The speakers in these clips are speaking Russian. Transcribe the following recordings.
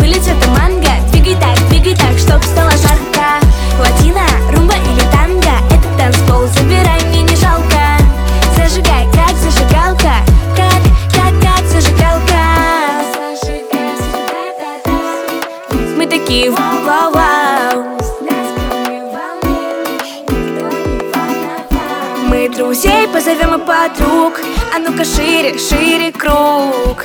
были цвета манго. Двигай так, чтоб стало жарко. Латино, румба или танго, это танцпол, забирай, мне не жалко. Зажигай, как зажигалка, как зажигалка. Мы такие вау-вау. Мы друзей позовем и подруг. А ну-ка шире, шире круг.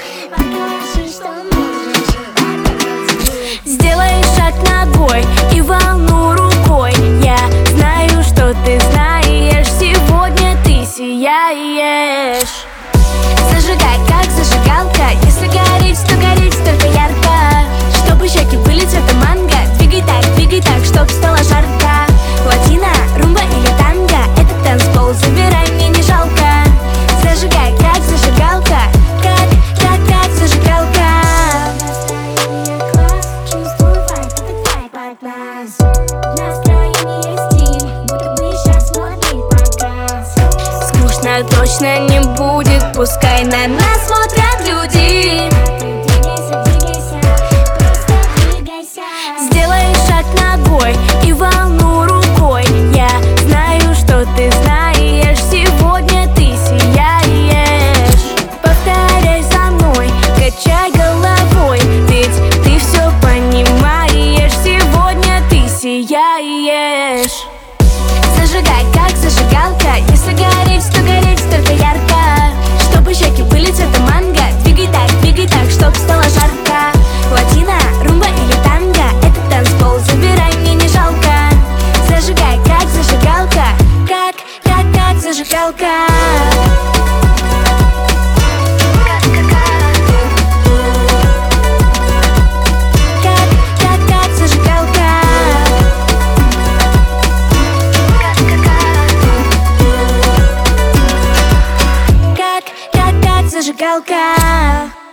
Сделай шаг ногой и волну рукой. Я знаю, что ты знаешь, сегодня ты сияешь. Зажигай, как зажигалка. Если гореть, то гореть только ярко. Чтобы щеки были цвета манго. Двигай так, чтоб стало жарко. Латино, румба или танго, это танцпол, забирай, мне не жалко. Зажигай, как зажигалка, как зажигалка. Чувствую вайб, этот вайб от нас. Настроение стиль, будто бы сейчас модный показ. Скучно точно не будет, пускай на нас смотрят люди. Сделай шаг ногой и волну рукой. Я знаю, что ты знаешь, сегодня ты сияешь. Повторяй за мной, качай головой, ведь ты все понимаешь, сегодня ты сияешь. Зажигай, как зажигалка. Если гореть, то гореть только ярко. Чтобы щеки были цвета манго. Двигай так, чтоб стало жарко. Латино, румба или танго, это танцпол, забирай, мне не жалко. Зажигай, как зажигалка, как зажигалка. Зажигалка.